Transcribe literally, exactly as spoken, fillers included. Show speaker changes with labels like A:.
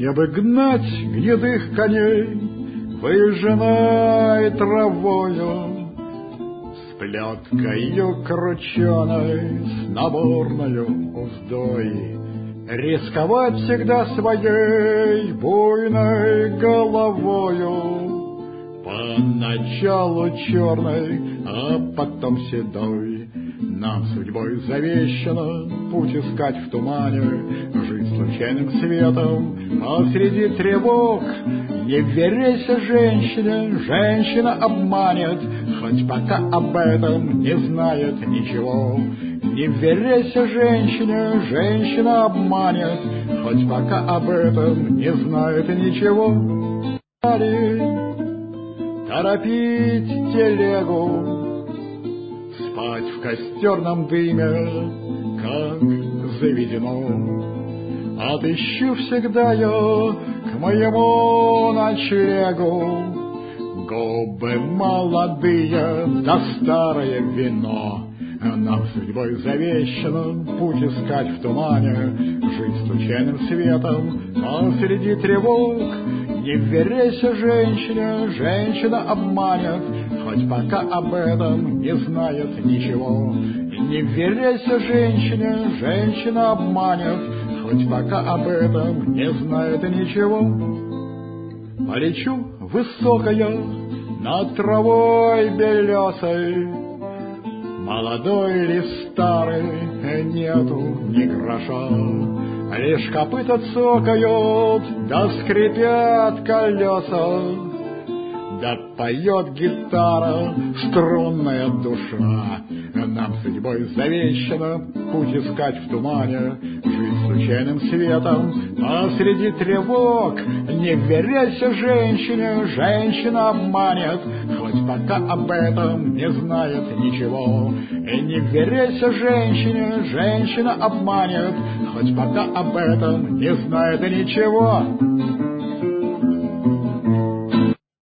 A: Мне бы гнать гнедых коней выжженной травою, с плеткою крученой, с наборною уздой, рисковать всегда своей буйной головою, поначалу черной, а потом седой. Нам судьбой завещано путь искать в тумане, жить случайным светом, а среди тревог не верейся женщине, женщина обманет, хоть пока об этом не знает ничего. Не верейся женщине, женщина обманет, хоть пока об этом не знает ничего. Торопить телегу, спать в костерном дыме, как заведено. Отыщу всегда я к моему ночлегу губы молодые да старое вино. Нам судьбой завещано путь искать в тумане, жить случайным светом, а среди тревог не верейся женщине, женщина обманет, хоть пока об этом не знает ничего. Не верейся женщине, женщина обманет, хоть пока об этом не знает ничего. Полечу высокая над травой белесой, молодой ли старый, нету ни гроша, лишь копыта цокают, да скрипят колеса, да поет гитара, струнная душа. Нам судьбой завещано путь искать в тумане, жить случайным светом, а среди тревог не верейся женщине, женщина обманет, хоть пока об этом не знает ничего. И не верейся женщине, женщина обманет, хоть пока об этом не знает ничего.